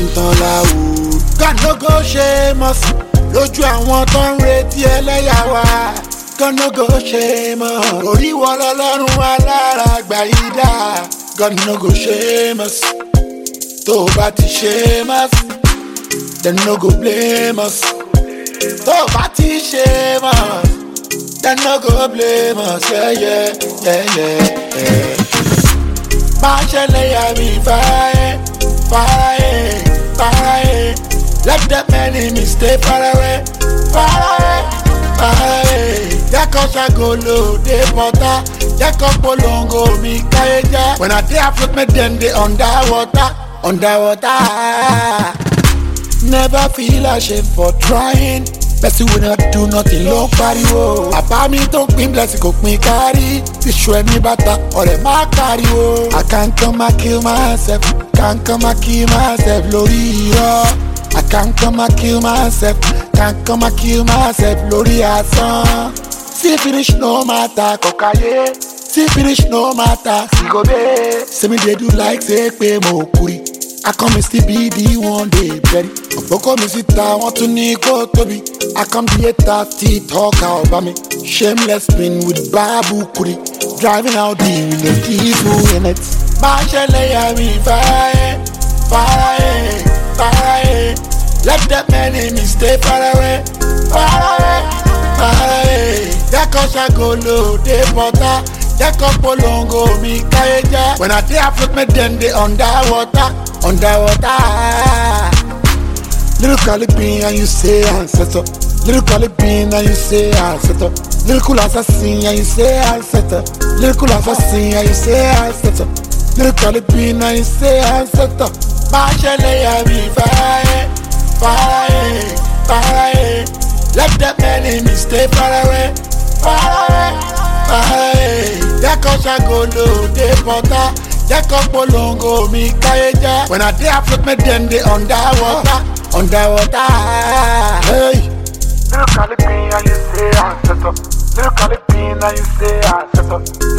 ń tán láwo. Kanogo ṣe mọ̀ sí lójú àwọn tó ń retí ẹlẹ́yà wa. Kanogo ṣe mọ̀ orí wọ lọ́lọ́run alára gbà yí dá. Kanogo ṣe mọ̀ sí tó bá ti ṣe mọ̀ sí then no go blame us. Tó bá ti ṣe mọ̀ then no go blame us. Má ṣẹlẹ̀ yà mí faraye. Let them enemies stay far away. Jẹ́ kó ṣàgolo dé bọ́tà, jẹ́ kó polongo mi káyé já. When I dey afloat me dem dey underwater. Never feel ashamed for trying. Person will not do nothing ló pariwo. Àbá mi tó pín blessing kò pín kárí. Iṣu ẹni bàtà ọ̀rẹ́ má pariwo. I can't come and kill myself. Can't come and kill myself lórí irọ́. I can't come and kill myself. Can't come and kill myself lórí asán. See finish no matter kọ̀káyé. See finish no matter sigobe. Say me dey do like say pé mo kúri. I come and still be the one day ready. Ọ̀pọ̀kọ́ mi síta wọ́n tún ní kó tóbi. I come the haters still talk about me. Shameless spin with Babu Kuri. Driving out the window, people in it. Má ṣẹlẹ̀ yà mí faraye. Let them enemies stay far away. Jẹ́ kó ṣàgolo dé bọ́tà. Jẹ́ kó polongo mi káyé já. When I dey afloat me dem dey underwater. Little Calipin and you say ancestor. Little Calipin and you say ancestor. Little cool assassin and you say ancestor. Little cool assassin and you say ancestor. Little Calipin and you say ancestor. Má ṣẹlẹ̀ yà mí faraye. Let them enemies stay far away. Jẹ́ kó ṣàgolo dé bọ́tà. Jẹ́ kó polongo mi káyé já. When I dey afloat me dem dey underwater. Hey. Little Calipin and you say ancestor. Little Calipin and you say ancestor.